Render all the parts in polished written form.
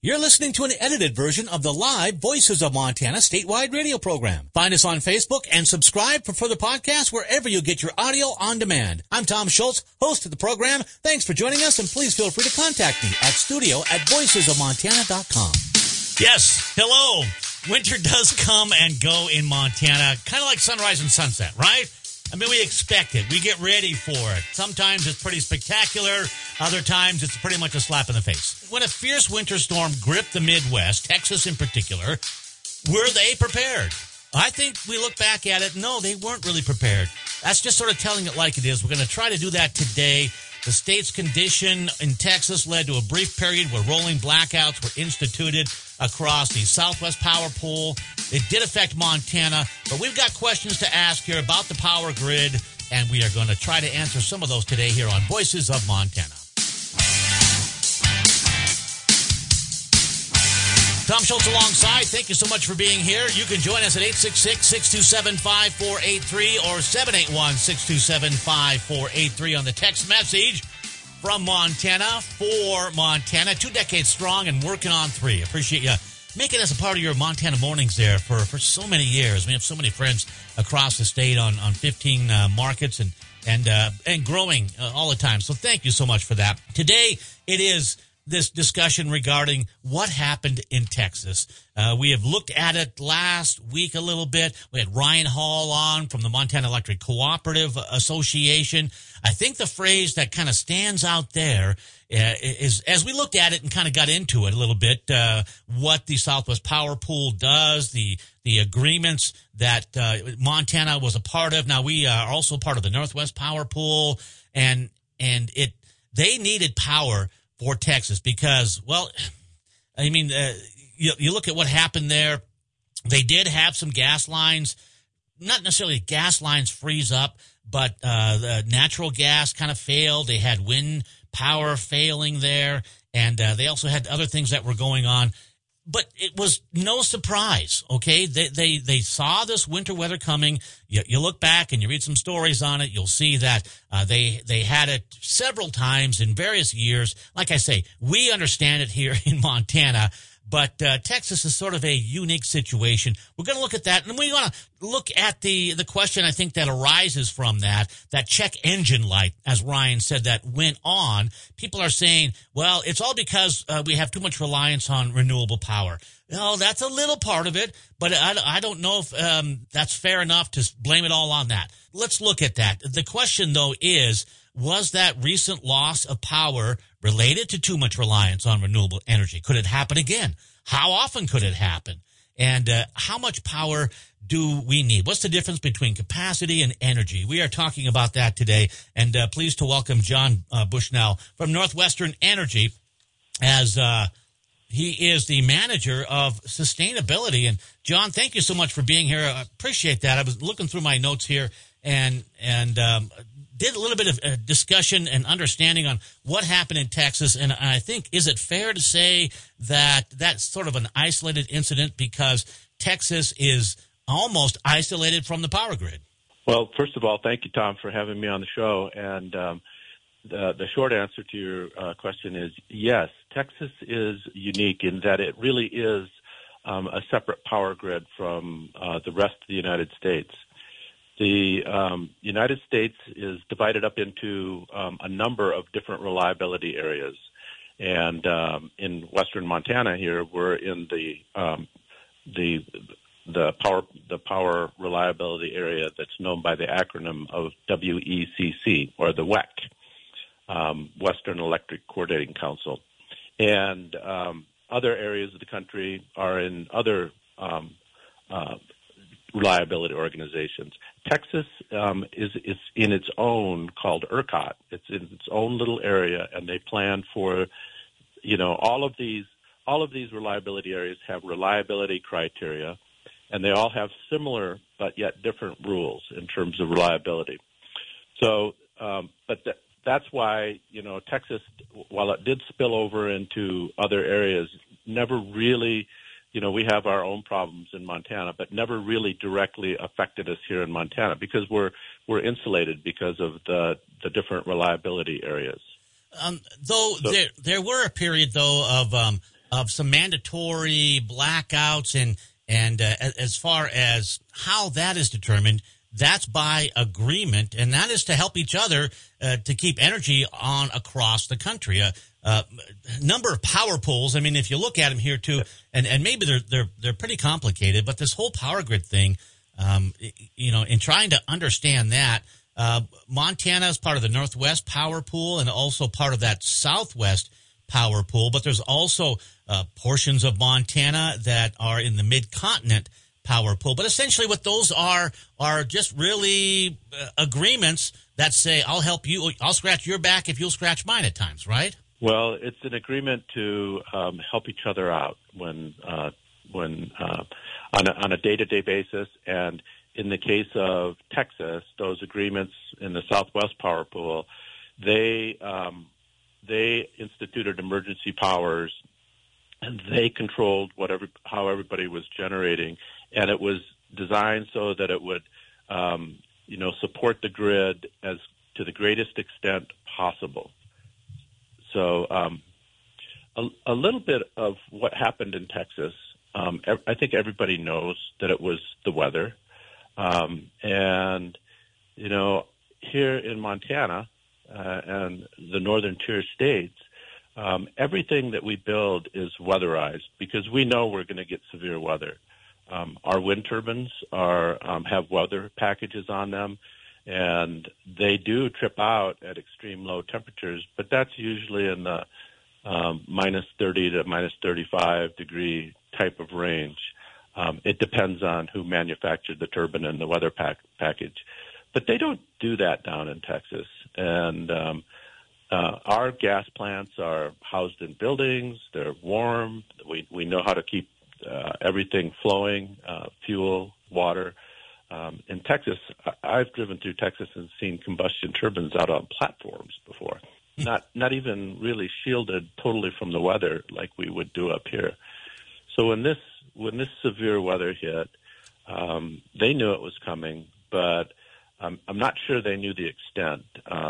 You're listening to an edited version of the live Voices of Montana statewide radio program. Find us on Facebook and subscribe for further podcasts wherever you get your audio on demand. I'm Tom Schultz, host of the program. Thanks for joining us, and please feel free to contact me at studio@voicesofmontana.com. Yes, hello. Winter does come and go in Montana, kind of like sunrise and sunset, right? I mean, we expect it. We get ready for it. Sometimes it's pretty spectacular. Other times it's pretty much a slap in the face. When a fierce winter storm gripped the Midwest, Texas in particular, were they prepared? I think we look back at it, no, they weren't really prepared. That's just sort of telling it like it is. We're going to try to do that today. The state's condition in Texas led to a brief period where rolling blackouts were instituted across the Southwest Power Pool. It did affect Montana, but we've got questions to ask here about the power grid, and we are going to try to answer some of those today here on Voices of Montana. Tom Schultz alongside. Thank you so much for being here. You can join us at 866-627-5483 or 781-627-5483 on the text message from Montana for Montana. 2 decades strong and working on 3. Appreciate you making us a part of your Montana mornings there for so many years. We have so many friends across the state on 15 markets and growing all the time. So thank you so much for that. Today it is this discussion regarding what happened in Texas. We have looked at it last week a little bit. We had Ryan Hall on from the Montana Electric Cooperative Association. I think the phrase that kind of stands out there is, as we looked at it and kind of got into it a little bit, what the Southwest Power Pool does, the agreements that Montana was a part of. Now, we are also part of the Northwest Power Pool, and they needed power for Texas because, well, I mean, you look at what happened there. They did have some gas lines, not necessarily gas lines freeze up, but the natural gas kind of failed. They had wind power failing there, and they also had other things that were going on. But it was no surprise, okay? They saw this winter weather coming. You look back and you read some stories on it, you'll see that they had it several times in various years. Like I say, we understand it here in Montana, but Texas is sort of a unique situation. We're going to look at that, and we want to look at the question I think that arises from that check engine light, as Ryan said, that went on. People are saying, well, it's all because we have too much reliance on renewable power. No, that's a little part of it, but I don't know if that's fair enough to blame it all on that. Let's look at that. The question, though, is, was that recent loss of power related to too much reliance on renewable energy? Could it happen again? How often could it happen? And how much power do we need? What's the difference between capacity and energy? We are talking about that today, and pleased to welcome John Bushnell from Northwestern Energy as he is the manager of sustainability. And John, thank you so much for being here. I appreciate that. I was looking through my notes here and did a little bit of discussion and understanding on what happened in Texas. And I think, is it fair to say that that's sort of an isolated incident because Texas is almost isolated from the power grid? Well, first of all, thank you, Tom, for having me on the show. And the short answer to your question is yes, Texas is unique in that it really is a separate power grid from the rest of the United States. The United States is divided up into a number of different reliability areas. And in western Montana here, we're in the power reliability area that's known by the acronym of WECC, or the WEC, Western Electric Coordinating Council. And other areas of the country are in other reliability organizations. Texas is in its own, called ERCOT. It's in its own little area, and they plan for, all of these reliability areas have reliability criteria, and they all have similar but yet different rules in terms of reliability. So, that's why, Texas, while it did spill over into other areas, never really, we have our own problems in Montana, but never really directly affected us here in Montana because we're insulated because of the different reliability areas. There were a period, though, of of some mandatory blackouts, and as far as how that is determined, that's by agreement, and that is to help each other to keep energy on across the country. Number of power pools. I mean, if you look at them here too, and maybe they're pretty complicated, but this whole power grid thing, in trying to understand that, Montana is part of the Northwest Power Pool and also part of that Southwest Power Pool, but there's also portions of Montana that are in the Mid-Continent Power Pool. But essentially what those are just really agreements that say, I'll help you, I'll scratch your back if you'll scratch mine at times, right? Well, it's an agreement to help each other out when on a day-to-day basis. And in the case of Texas, those agreements in the Southwest Power Pool, they instituted emergency powers, and they controlled how everybody was generating, and it was designed so that it would, support the grid as to the greatest extent possible. So, a little bit of what happened in Texas. I think everybody knows that it was the weather, and here in Montana and the northern tier states. Everything that we build is weatherized because we know we're going to get severe weather. Our wind turbines have weather packages on them, and they do trip out at extreme low temperatures, but that's usually in the minus 30 to minus 35 degree type of range. It depends on who manufactured the turbine and the weather package. But they don't do that down in Texas. And our gas plants are housed in buildings. They're warm. We know how to keep everything flowing, fuel, water. In Texas, I've driven through Texas and seen combustion turbines out on platforms before, not even really shielded totally from the weather like we would do up here. So when this severe weather hit, they knew it was coming, but I'm not sure they knew the extent.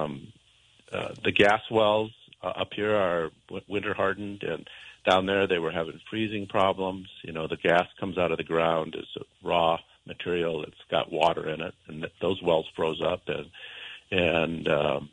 The gas wells up here are winter hardened, and down there they were having freezing problems. The gas comes out of the ground as a raw material. It's got water in it, and those wells froze up, and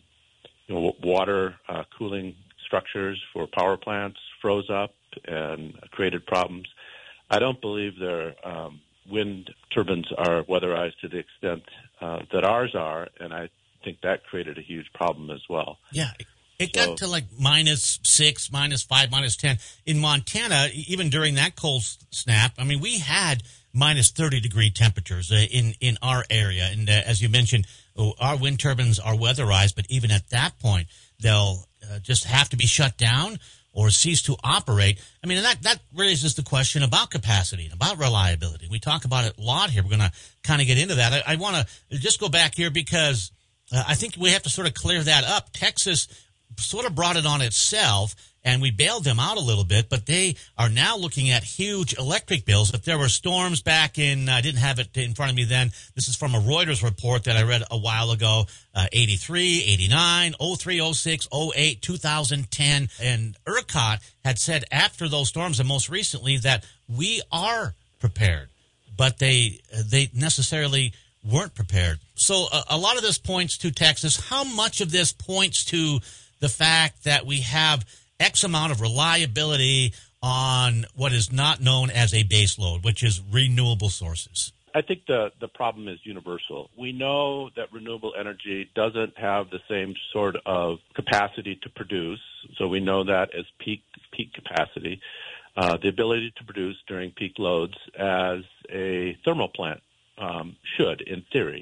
water cooling structures for power plants froze up and created problems. I don't believe their wind turbines are weatherized to the extent that ours are, and I think that created a huge problem as well. Yeah. It got to like -6, -5, -10. In Montana, even during that cold snap, I mean, we had -30 degree temperatures in our area. And as you mentioned, our wind turbines are weatherized, but even at that point, they'll just have to be shut down or cease to operate. I mean, and that raises the question about capacity and about reliability. We talk about it a lot here. We're going to kind of get into that. I want to just go back here because I think we have to sort of clear that up. Texas sort of brought it on itself, and we bailed them out a little bit, but they are now looking at huge electric bills. If there were storms back in, I didn't have it in front of me then. This is from a Reuters report that I read a while ago, 83, 89, 03, 06, 08, 2010. And ERCOT had said after those storms, and most recently, that we are prepared, but they necessarily weren't prepared. So a lot of this points to Texas. How much of this points to the fact that we have X amount of reliability on what is not known as a base load, which is renewable sources? I think the problem is universal. We know that renewable energy doesn't have the same sort of capacity to produce, so we know that as peak capacity, the ability to produce during peak loads as a thermal plant should, in theory,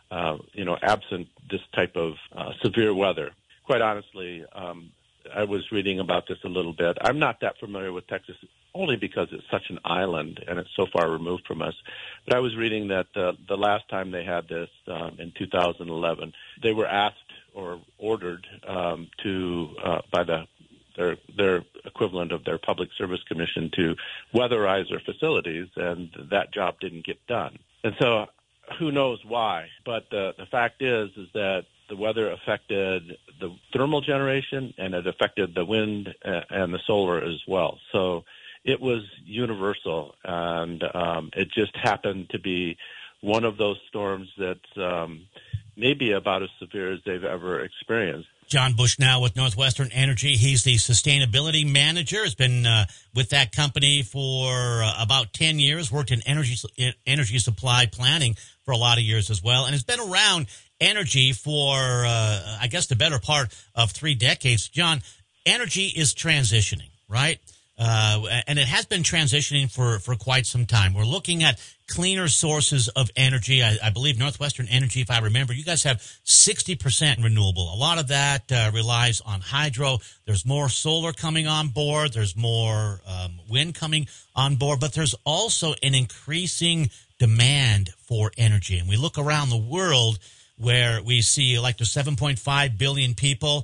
absent this type of severe weather. Quite honestly, I was reading about this a little bit. I'm not that familiar with Texas only because it's such an island and it's so far removed from us. But I was reading that the last time they had this in 2011, they were asked or ordered by their equivalent of their Public Service Commission to weatherize their facilities, and that job didn't get done. And so who knows why? But the fact is that the weather affected the thermal generation, and it affected the wind and the solar as well. So it was universal, and it just happened to be one of those storms that's maybe about as severe as they've ever experienced. John Bushnell with Northwestern Energy. He's the sustainability manager. Has been with that company for about 10 years, worked in energy supply planning for a lot of years as well, and has been around energy for, I guess, the better part of 3 decades. John, energy is transitioning, right? And it has been transitioning for quite some time. We're looking at cleaner sources of energy. I believe Northwestern Energy, if I remember, you guys have 60% renewable. A lot of that relies on hydro. There's more solar coming on board. There's more wind coming on board. But there's also an increasing demand for energy. And we look around the world where we see like there's 7.5 billion people.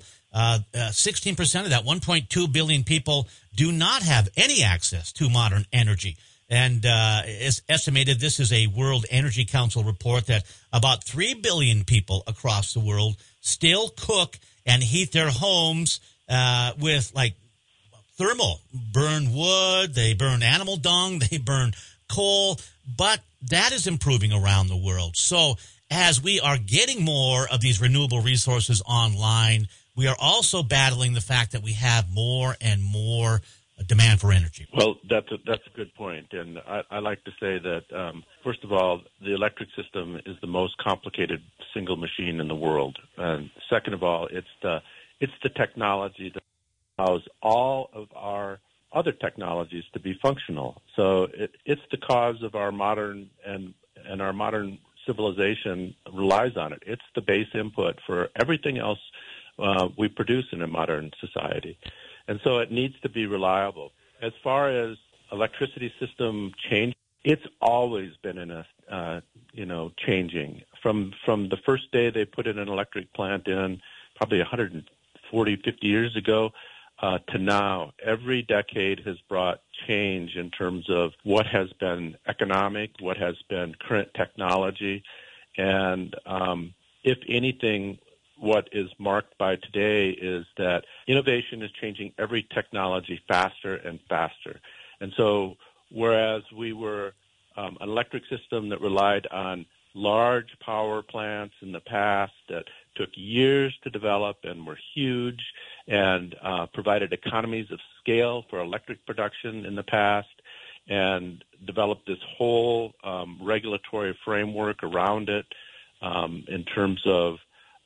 16% of that, 1.2 billion people, do not have any access to modern energy. And it's estimated, this is a World Energy Council report, that about 3 billion people across the world still cook and heat their homes with like thermal, burn wood, they burn animal dung, they burn coal, but that is improving around the world. So as we are getting more of these renewable resources online, we are also battling the fact that we have more and more demand for energy. Well, that's a good point. And I like to say that, first of all, the electric system is the most complicated single machine in the world. And second of all, it's the technology that allows all of our other technologies to be functional. So it's the cause of our modern and our modern civilization relies on it. It's the base input for everything else we produce in a modern society. And so it needs to be reliable. As far as electricity system change, it's always been in a, changing. From the first day they put in an electric plant in, probably 140, 50 years ago, to now, every decade has brought change in terms of what has been economic, what has been current technology. And if anything, what is marked by today is that innovation is changing every technology faster and faster. And so whereas we were an electric system that relied on large power plants in the past that took years to develop and were huge and provided economies of scale for electric production in the past and developed this whole regulatory framework around it in terms of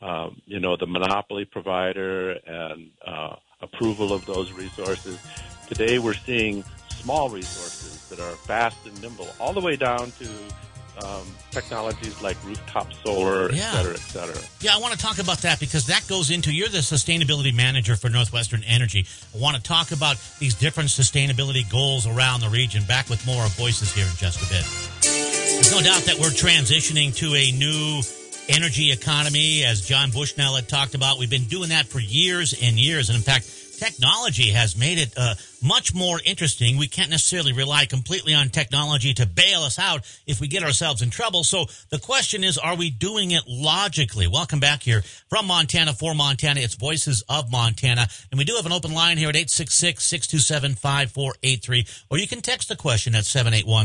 the monopoly provider and approval of those resources. Today we're seeing small resources that are fast and nimble, all the way down to technologies like rooftop solar, et cetera, et cetera. Yeah, I want to talk about that because that goes into, you're the sustainability manager for Northwestern Energy. I want to talk about these different sustainability goals around the region. Back with more of Voices here in just a bit. There's no doubt that we're transitioning to a new energy economy, as John Bushnell had talked about. We've been doing that for years and years. And in fact, technology has made it much more interesting. We can't necessarily rely completely on technology to bail us out if we get ourselves in trouble. So the question is, are we doing it logically? Welcome back here from Montana for Montana. It's Voices of Montana. And we do have an open line here at 866-627-5483. Or you can text the question at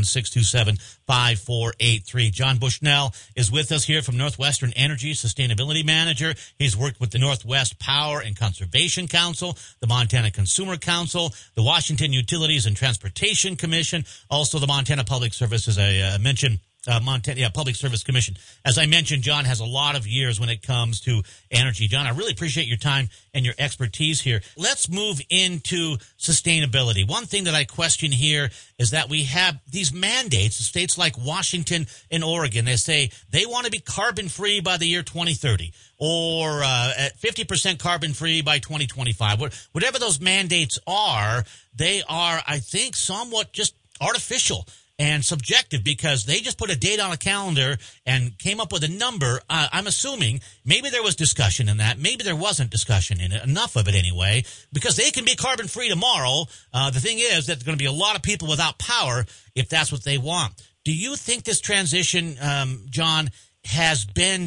781-627-5483. John Bushnell is with us here from Northwestern Energy, Sustainability Manager. He's worked with the Northwest Power and Conservation Council, the Montana Consumer Council, the Washington Utilities and Transportation Commission, also the Montana Public Service, as I mentioned, Public Service Commission. As I mentioned, John has a lot of years when it comes to energy. John, I really appreciate your time and your expertise here. Let's move into sustainability. One thing that I question here is that we have these mandates, states like Washington and Oregon. They say they want to be carbon-free by the year 2030 or at 50% carbon-free by 2025. Whatever those mandates are, they are, I think, somewhat just artificial and subjective because they just put a date on a calendar and came up with a number. I'm assuming maybe there was discussion in that. Maybe there wasn't discussion in it, enough of it anyway, because they can be carbon-free tomorrow. The thing is that there's going to be a lot of people without power if that's what they want. Do you think this transition, John, has been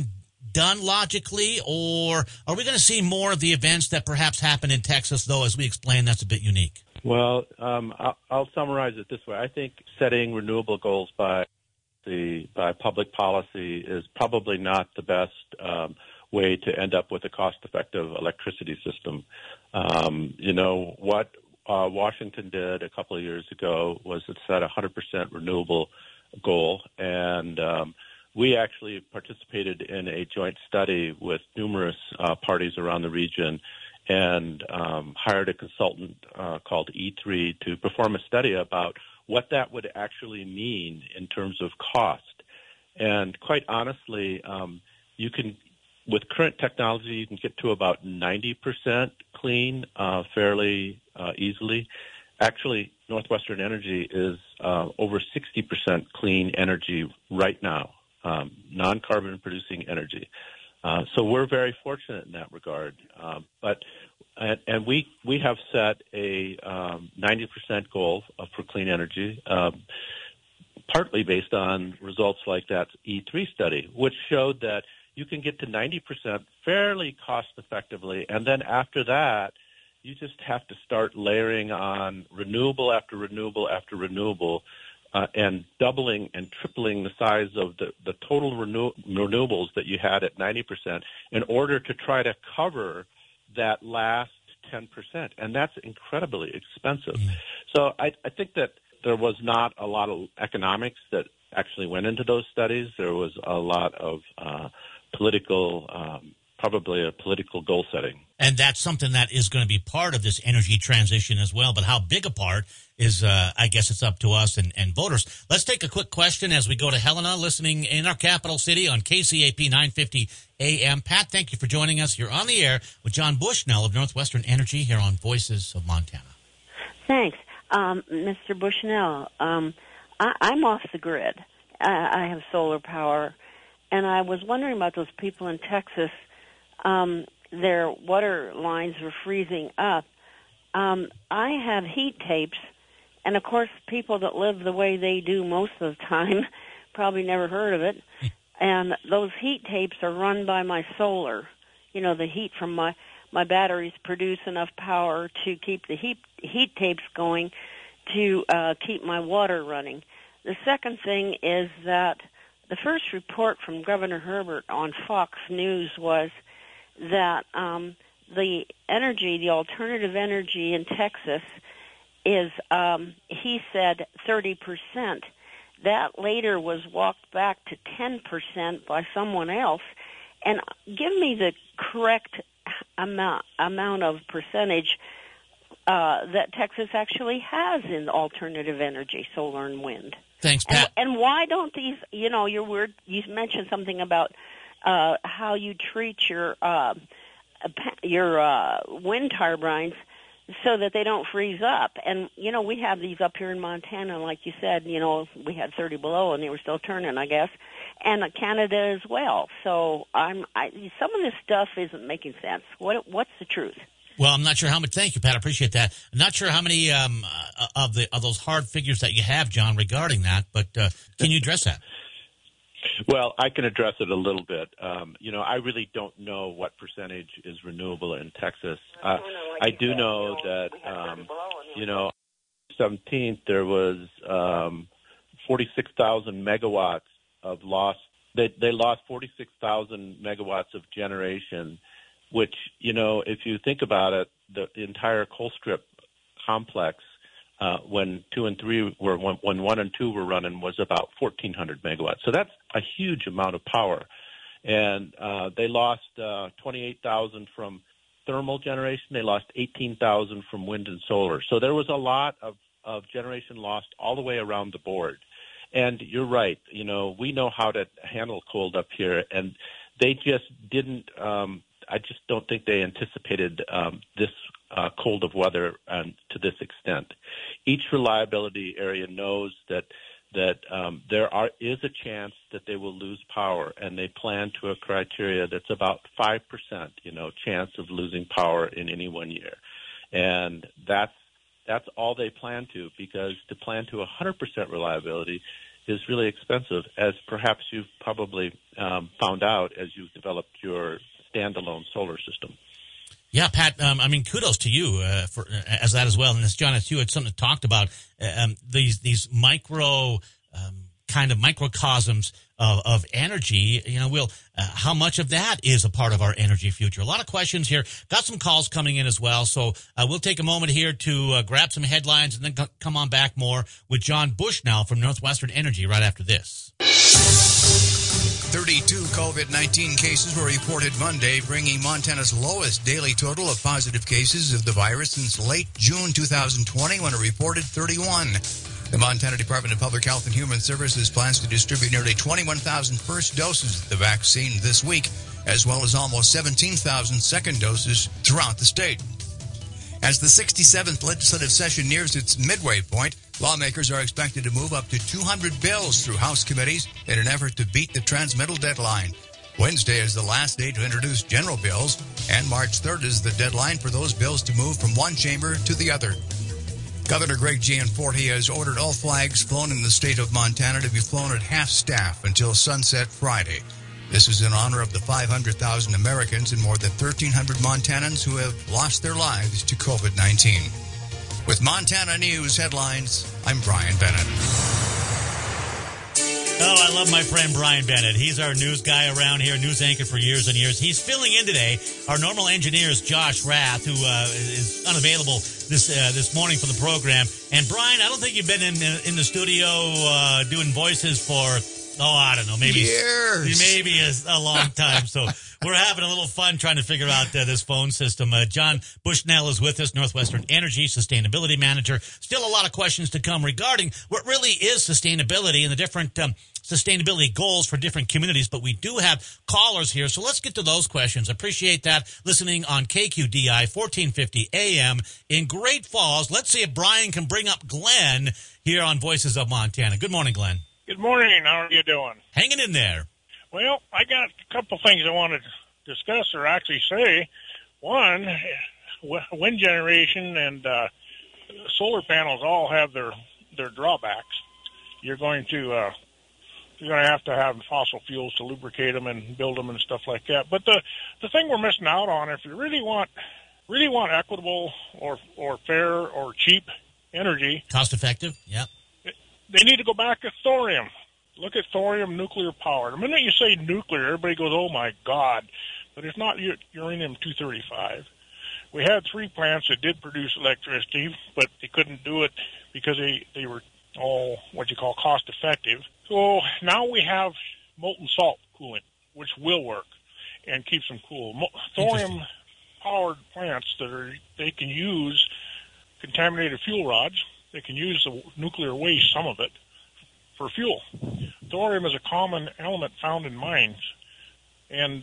done logically, or are we going to see more of the events that perhaps happen in Texas, though, as we explained, that's a bit unique? Well, I'll summarize it this way. I think setting renewable goals by public policy is probably not the best way to end up with a cost-effective electricity system. What Washington did a couple of years ago was it set a 100% renewable goal, and we actually participated in a joint study with numerous parties around the region and hired a consultant called E3 to perform a study about what that would actually mean in terms of cost. And quite honestly, with current technology, you can get to about 90% clean fairly easily. Actually, Northwestern Energy is over 60% clean energy right now, non-carbon producing energy. So we're very fortunate in that regard. And we have set a 90% goal for clean energy, partly based on results like that E3 study, which showed that you can get to 90% fairly cost effectively, and then after that, you just have to start layering on renewable after renewable after renewable, and doubling and tripling the size of the total renewables that you had at 90% in order to try to cover that last 10%. And that's incredibly expensive. Mm. So I think that there was not a lot of economics that actually went into those studies. There was a lot of probably a political goal setting. And that's something that is going to be part of this energy transition as well. But how big a part is, I guess it's up to us and voters. Let's take a quick question as we go to Helena, listening in our capital city on KCAP 950 AM. Pat, thank you for joining us. You're on the air with John Bushnell of Northwestern Energy here on Voices of Montana. Thanks. Mr. Bushnell, I'm off the grid. I have solar power. And I was wondering about those people in Texas. Their water lines were freezing up. I have heat tapes, and of course, people that live the way they do most of the time probably never heard of it. And those heat tapes are run by my solar. You know, the heat from my batteries produce enough power to keep the heat tapes going to keep my water running. The second thing is that the first report from Governor Herbert on Fox News was that the alternative energy in Texas is, he said, 30%. That later was walked back to 10% by someone else. And give me the correct amount of percentage that Texas actually has in alternative energy, solar and wind. Thanks, Pat. And why don't these, you mentioned something about how you treat your wind turbines so that they don't freeze up. And, we have these up here in Montana, like you said, we had 30 below and they were still turning, I guess, and Canada as well. So some of this stuff isn't making sense. What's the truth? Well, I'm not sure how much. Thank you, Pat. I appreciate that. I'm not sure how many of those hard figures that you have, John, regarding that. But can you address that? Well, I can address it a little bit. I really don't know what percentage is renewable in Texas. I do know that, 17th there was 46,000 megawatts of loss. They lost 46,000 megawatts of generation, which, if you think about it, the entire Colstrip complex, when 2 and 3 were, when 1 and 2 were running, was about 1,400 megawatts. So that's a huge amount of power. And they lost 28,000 from thermal generation. They lost 18,000 from wind and solar. So there was a lot of generation lost all the way around the board. And you're right. We know how to handle cold up here, and they just didn't. I just don't think they anticipated this cold of weather to this extent. Each reliability area knows that there is a chance that they will lose power, and they plan to a criteria that's about 5%, chance of losing power in any 1 year. And that's all they plan to, because to plan to 100% reliability, is really expensive, as perhaps you've probably found out as you've developed your standalone solar system. Yeah, Pat, kudos to you as that as well. And as John, as you had something talked about, these micro kind of microcosms of energy, how much of that is a part of our energy future? A lot of questions here. Got some calls coming in as well. So we'll take a moment here to grab some headlines and then come on back more with John Bushnell from Northwestern Energy right after this. 32 COVID-19 cases were reported Monday, bringing Montana's lowest daily total of positive cases of the virus since late June 2020, when it reported 31. The Montana Department of Public Health and Human Services plans to distribute nearly 21,000 first doses of the vaccine this week, as well as almost 17,000 second doses throughout the state. As the 67th legislative session nears its midway point, lawmakers are expected to move up to 200 bills through House committees in an effort to beat the transmittal deadline. Wednesday is the last day to introduce general bills, and March 3rd is the deadline for those bills to move from one chamber to the other. Governor Greg Gianforte has ordered all flags flown in the state of Montana to be flown at half-staff until sunset Friday. This is in honor of the 500,000 Americans and more than 1,300 Montanans who have lost their lives to COVID-19. With Montana News headlines, I'm Brian Bennett. Oh, I love my friend Brian Bennett. He's our news guy around here, news anchor for years and years. He's filling in today. Our normal engineer is Josh Rath, who is unavailable this morning for the program. And Brian, I don't think you've been in the studio doing voices for, I don't know, maybe years. Maybe a long time. So we're having a little fun trying to figure out this phone system. John Bushnell is with us, Northwestern Energy Sustainability Manager. Still a lot of questions to come regarding what really is sustainability and the different sustainability goals for different communities, but we do have callers here, so let's get to those questions. Appreciate that. Listening on KQDI 1450 AM in Great Falls. Let's see if Brian can bring up Glenn here on Voices of Montana. Good morning, Glenn. Good morning. How are you doing? Hanging in there. Well, I got a couple things I want to discuss or actually say. One, wind generation and solar panels all have their drawbacks. You're going to have fossil fuels to lubricate them and build them and stuff like that. But the thing we're missing out on, if you really want equitable or fair or cheap energy, cost effective, yeah, they need to go back to thorium. Look at thorium nuclear power. The minute you say nuclear, everybody goes, "Oh my God!" But it's not uranium-235. We had 3 plants that did produce electricity, but they couldn't do it because they were all what you call cost effective. So now we have molten salt coolant, which will work and keeps them cool. Thorium powered plants they can use contaminated fuel rods. They can use the nuclear waste, some of it, for fuel. Thorium is a common element found in mines, and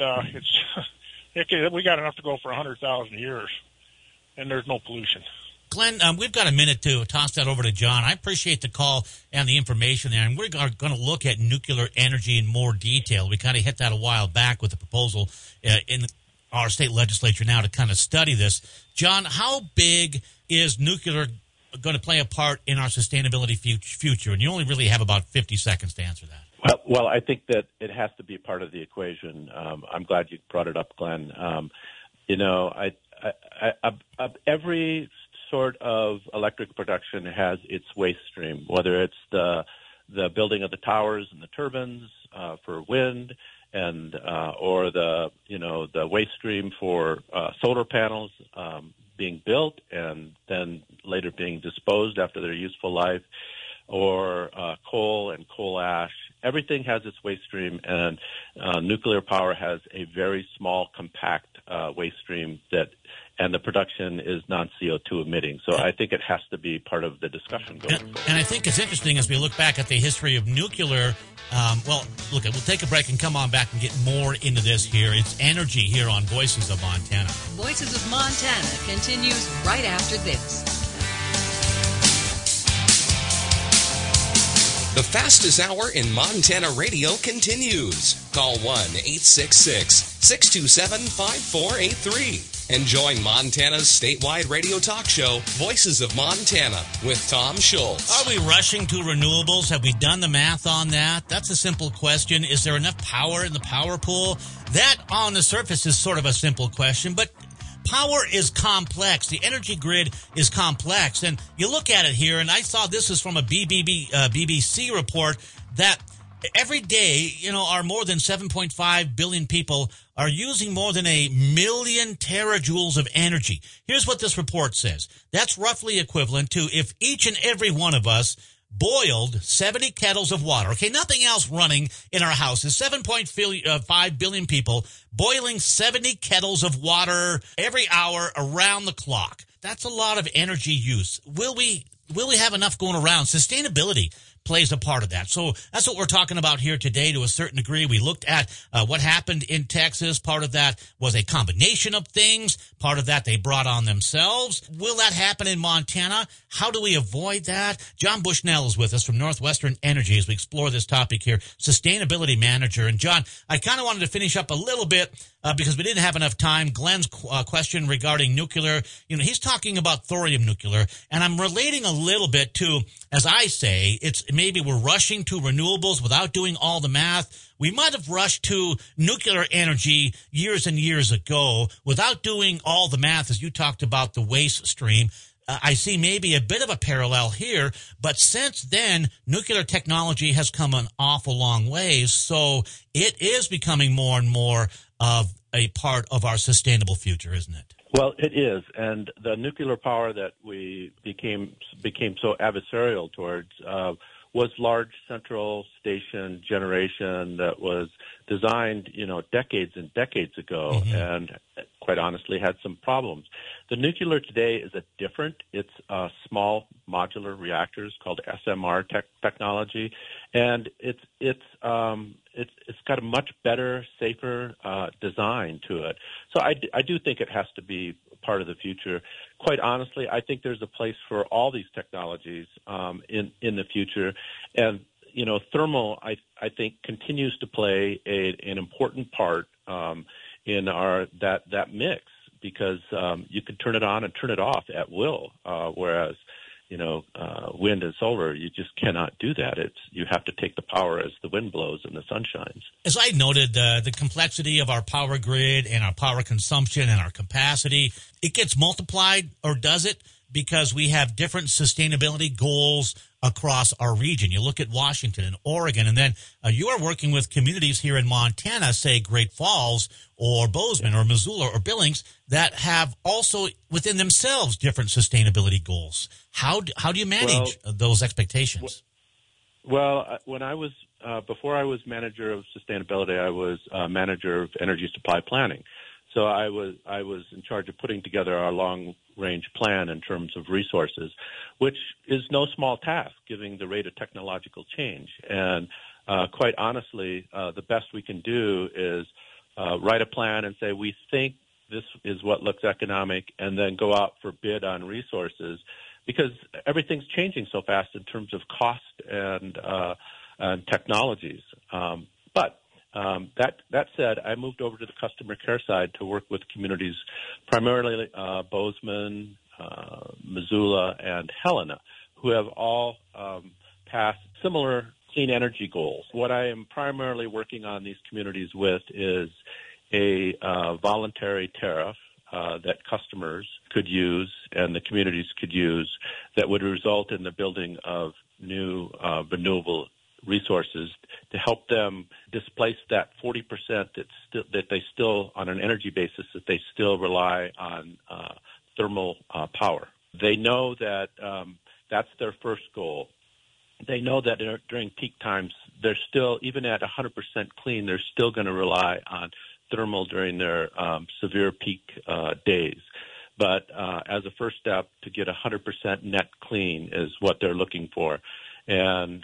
we got enough to go for 100,000 years, and there's no pollution. Glenn, we've got a minute to toss that over to John. I appreciate the call and the information there, and we're going to look at nuclear energy in more detail. We kind of hit that a while back with the proposal in our state legislature now to kind of study this. John, how big is nuclear going to play a part in our sustainability future? And you only really have about 50 seconds to answer that. Well, I think that it has to be part of the equation. I'm glad you brought it up, Glenn. Every sort of electric production has its waste stream, whether it's the building of the towers and the turbines for wind, and or the waste stream for solar panels being built and then later being disposed after their useful life, or coal and coal ash. Everything has its waste stream, and nuclear power has a very small, compact waste stream and the production is non-CO2 emitting. So I think it has to be part of the discussion going forward. And I think it's interesting as we look back at the history of nuclear. We'll take a break and come on back and get more into this here. It's energy here on Voices of Montana. Voices of Montana continues right after this. The fastest hour in Montana radio continues. Call 1-866-627-5483 and join Montana's statewide radio talk show, Voices of Montana, with Tom Schultz. Are we rushing to renewables? Have we done the math on that? That's a simple question. Is there enough power in the power pool? That, on the surface, is sort of a simple question, but power is complex. The energy grid is complex. And you look at it here, and I saw this is from a BBC report, that every day, our more than 7.5 billion people are using more than 1 million terajoules of energy. Here's what this report says. That's roughly equivalent to if each and every one of us boiled 70 kettles of water. Okay, nothing else running in our houses. 7.5 billion people boiling 70 kettles of water every hour around the clock. That's a lot of energy use. Will we have enough going around? Sustainability plays a part of that. So that's what we're talking about here today to a certain degree. We looked at what happened in Texas. Part of that was a combination of things. Part of that they brought on themselves. Will that happen in Montana? How do we avoid that? John Bushnell is with us from Northwestern Energy as we explore this topic here, sustainability manager. And John, I kind of wanted to finish up a little bit because we didn't have enough time. Glenn's question regarding nuclear, he's talking about thorium nuclear, and I'm relating a little bit to, as I say, it's maybe we're rushing to renewables without doing all the math. We might have rushed to nuclear energy years and years ago without doing all the math, as you talked about the waste stream. I see maybe a bit of a parallel here, but since then, nuclear technology has come an awful long ways, so it is becoming more and more of a part of our sustainable future, isn't it? Well, it is, and the nuclear power that we became so adversarial towards was large central station generation that was designed, decades and decades ago, and quite honestly had some problems. The nuclear today is it's small modular reactors called SMR technology, and it's got a much better, safer design to it. So I do think it has to be part of the future. Quite honestly, I think there's a place for all these technologies in the future, and thermal I think continues to play an important part in that mix, because you can turn it on and turn it off at will, whereas wind and solar, you just cannot do that. You have to take the power as the wind blows and the sun shines. As I noted, the complexity of our power grid and our power consumption and our capacity, it gets multiplied, or does it? Because we have different sustainability goals across our region. You look at Washington and Oregon, and then you are working with communities here in Montana, say Great Falls or Bozeman or Missoula or Billings, that have also within themselves different sustainability goals. How do you manage those expectations? Well, when I was before I was manager of sustainability, I was manager of energy supply planning. So I was in charge of putting together our long-range plan in terms of resources, which is no small task, given the rate of technological change. And quite honestly, the best we can do is write a plan and say, we think this is what looks economic, and then go out for bid on resources, because everything's changing so fast in terms of cost and technologies. But that said, I moved over to the customer care side to work with communities, primarily Bozeman, Missoula, and Helena, who have all passed similar clean energy goals. What I am primarily working on these communities with is a voluntary tariff that customers could use and the communities could use that would result in the building of new renewable resources to help them displace that 40% that they still, on an energy basis, that they still rely on thermal power. They know that that's their first goal. They know that during peak times, they're still, even at 100% clean, they're still going to rely on thermal during their severe peak days. But as a first step, to get 100% net clean is what they're looking for. And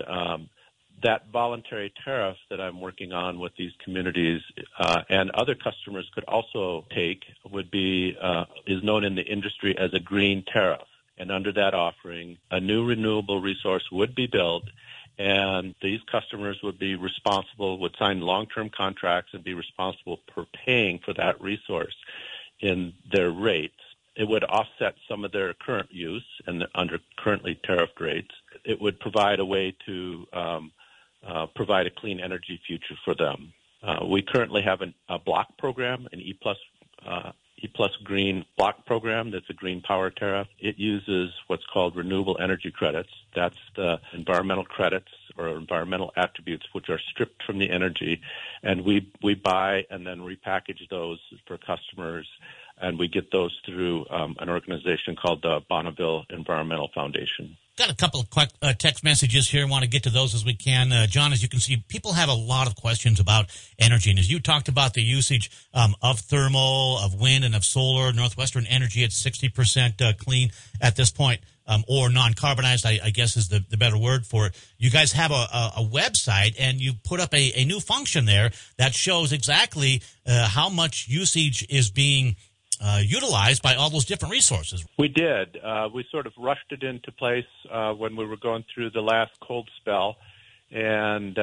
that voluntary tariff that I'm working on with these communities and other customers could also take would be is known in the industry as a green tariff. And under that offering, a new renewable resource would be built, and these customers would sign long-term contracts and be responsible for paying for that resource in their rates. It would offset some of their current use and under currently tariffed rates. It would provide a way to provide a clean energy future for them. We currently have a block program, an E plus green block program. That's a green power tariff. It uses what's called renewable energy credits. That's the environmental credits or environmental attributes which are stripped from the energy, and we buy and then repackage those for customers, and we get those through an organization called the Bonneville Environmental Foundation. Got a couple of quick text messages here. I want to get to those as we can. John, as you can see, people have a lot of questions about energy. And as you talked about the usage of thermal, of wind, and of solar, Northwestern Energy at 60% clean at this point, or non-carbonized, I guess is the better word for it. You guys have a website, and you put up a new function there that shows exactly how much usage is being utilized by all those different resources. We did. We sort of rushed it into place when we were going through the last cold spell, and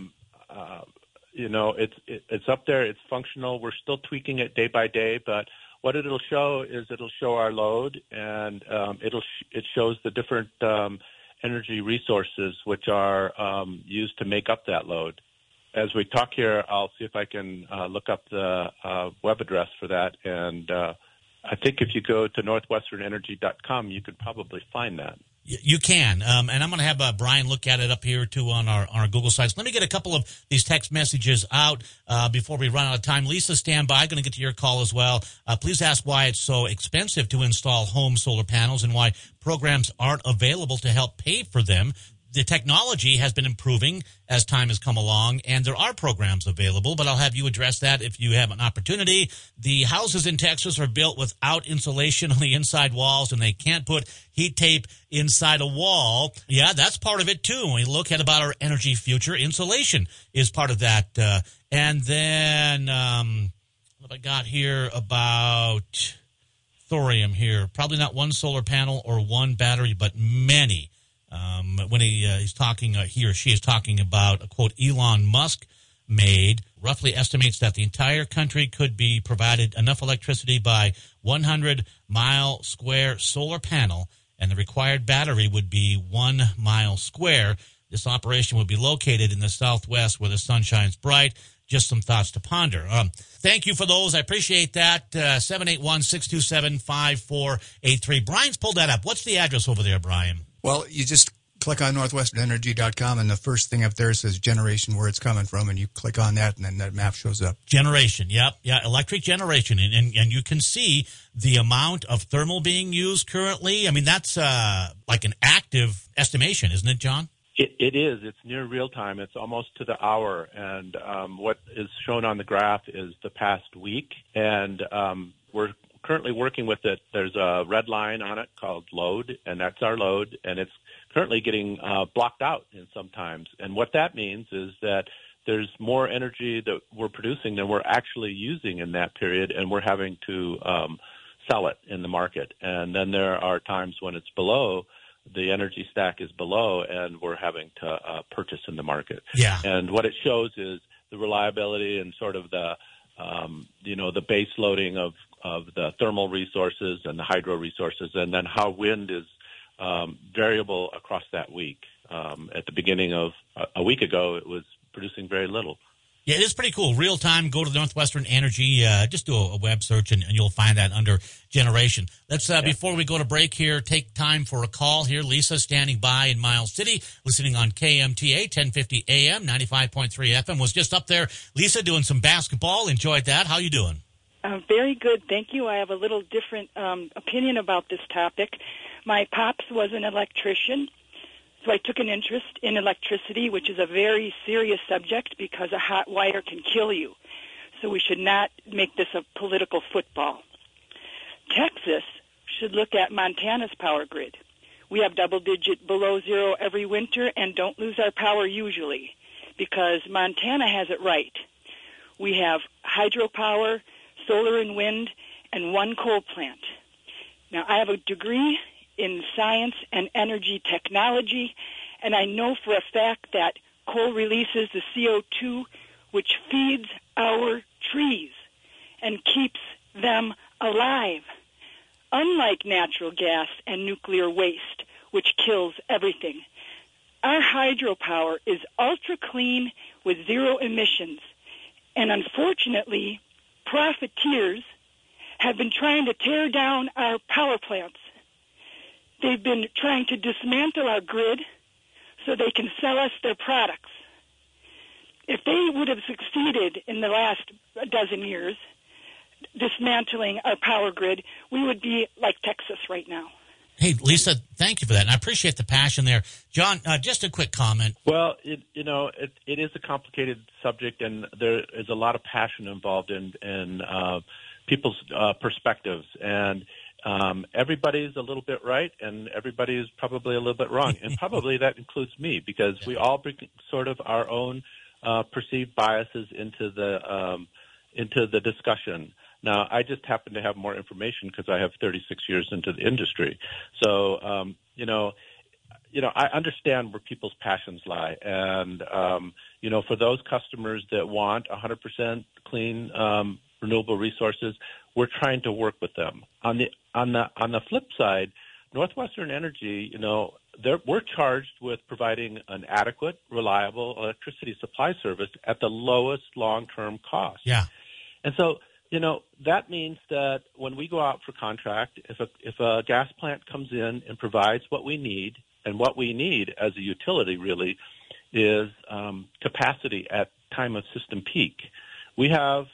it's up there. It's functional. We're still tweaking it day by day, but what it'll show is it'll show our load, and it shows the different energy resources which are used to make up that load. As we talk here, I'll see if I can look up the web address for that. And I think if you go to northwesternenergy.com, you could probably find that. You can. And I'm going to have Brian look at it up here, too, on our Google sites. Let me get a couple of these text messages out before we run out of time. Lisa, stand by. Going to get to your call as well. Please ask why it's so expensive to install home solar panels and why programs aren't available to help pay for them. The technology has been improving as time has come along, and there are programs available, but I'll have you address that if you have an opportunity. The houses in Texas are built without insulation on the inside walls, and they can't put heat tape inside a wall. Yeah, that's part of it, too. When we look at about our energy future, insulation is part of that. And then what have I got here about thorium here? Probably not one solar panel or one battery, but many. When he's talking, he or she is talking about a quote Elon Musk made, roughly estimates that the entire country could be provided enough electricity by 100-mile square solar panel, and the required battery would be 1 mile square. This operation would be located in the Southwest where the sun shines bright. Just some thoughts to ponder. Thank you for those. I appreciate that. 781-627-5483. Brian's pulled that up. What's the address over there, Brian? Well, you just click on northwesternenergy.com, and the first thing up there says generation, where it's coming from, and you click on that, and then that map shows up. Generation, yep. Yeah, electric generation. And you can see the amount of thermal being used currently. I mean, that's like an active estimation, isn't it, John? It is. It's near real time. It's almost to the hour. And what is shown on the graph is the past week. And we're currently working with it. There's a red line on it called load, and that's our load. And it's currently getting blocked out in sometimes. And what that means is that there's more energy that we're producing than we're actually using in that period, and we're having to sell it in the market. And then there are times when it's below, the energy stack is below, and we're having to purchase in the market. Yeah. And what it shows is the reliability and sort of the, the base loading of the thermal resources and the hydro resources, and then how wind is variable across that week. At the beginning of a week ago, it was producing very little. Yeah, it is pretty cool. Real time, go to Northwestern Energy, just do a web search, and you'll find that under generation. Let's, before we go to break here, take time for a call here. Lisa standing by in Miles City, listening on KMTA, 1050 AM, 95.3 FM, was just up there. Lisa, doing some basketball. Enjoyed that. How you doing? Very good, thank you. I have a little different opinion about this topic. My pops was an electrician, so I took an interest in electricity, which is a very serious subject because a hot wire can kill you. So we should not make this a political football. Texas should look at Montana's power grid. We have double-digit below zero every winter and don't lose our power usually because Montana has it right. We have hydropower, solar and wind, and one coal plant. Now, I have a degree in science and energy technology, And I know for a fact that coal releases the CO2, which feeds our trees and keeps them alive, unlike natural gas and nuclear waste, which kills everything. Our hydropower is ultra clean with zero emissions. And unfortunately, profiteers have been trying to tear down our power plants. They've been trying to dismantle our grid so they can sell us their products. If they would have succeeded in the last dozen years dismantling our power grid, we would be like Texas right now. Hey, Lisa, thank you for that, and I appreciate the passion there. John, just a quick comment. Well, it is a complicated subject, and there is a lot of passion involved in people's perspectives, and everybody's a little bit right, and everybody's probably a little bit wrong, and probably that includes me, because we all bring sort of our own perceived biases into the discussion. Now, I just happen to have more information because I have 36 years into the industry. So, I understand where people's passions lie. And, for those customers that want 100% clean renewable resources, we're trying to work with them. On the flip side, Northwestern Energy, we're charged with providing an adequate, reliable electricity supply service at the lowest long-term cost. Yeah. And so, that means that when we go out for contract, if a gas plant comes in and provides what we need, and what we need as a utility really is capacity at time of system peak. We have,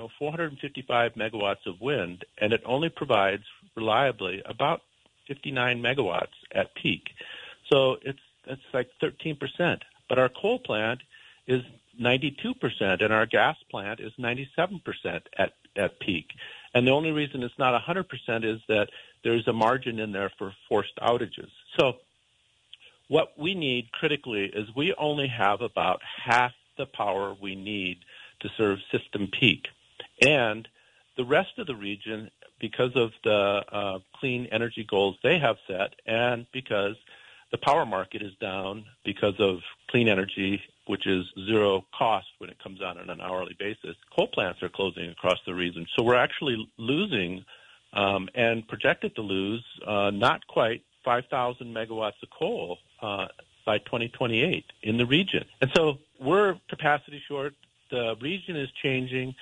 455 megawatts of wind, and it only provides reliably about 59 megawatts at peak. So it's like 13%. But our coal plant is 92%, and our gas plant is 97% at peak. And the only reason it's not 100% is that there's a margin in there for forced outages. So what we need critically is we only have about half the power we need to serve system peak. And the rest of the region, because of the clean energy goals they have set, and because the power market is down because of clean energy, which is zero cost when it comes out on an hourly basis, coal plants are closing across the region. So we're actually losing and projected to lose not quite 5,000 megawatts of coal by 2028 in the region. And so we're capacity short. The region is changing.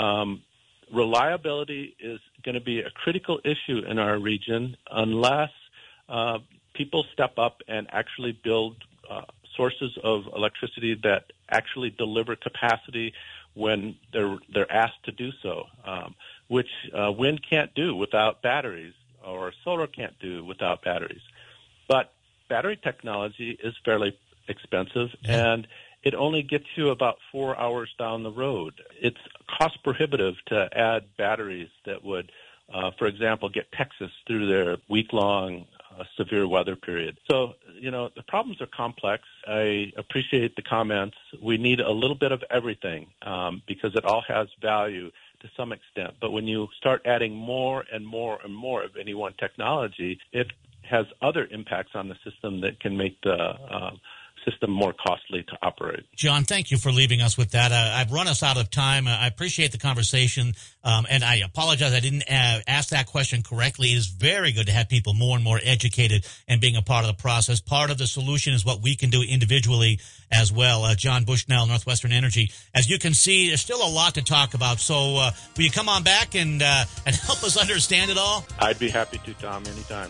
Reliability is going to be a critical issue in our region unless people step up and actually build sources of electricity that actually deliver capacity when they're asked to do so, which wind can't do without batteries, or solar can't do without batteries. But battery technology is fairly expensive, and it only gets you about 4 hours down the road. It's cost prohibitive to add batteries that would, for example, get Texas through their week-long severe weather period. So, the problems are complex. I appreciate the comments. We need a little bit of everything because it all has value to some extent. But when you start adding more and more and more of any one technology, it has other impacts on the system that can make the system more costly to operate. John, thank you for leaving us with that. I've run us out of time. I appreciate the conversation, and I apologize I didn't ask that question correctly. It is very good to have people more and more educated and being a part of the process. Part of the solution is what we can do individually as well. John Bushnell, Northwestern Energy. As you can see, there's still a lot to talk about, so will you come on back and help us understand it all? I'd be happy to, Tom, anytime.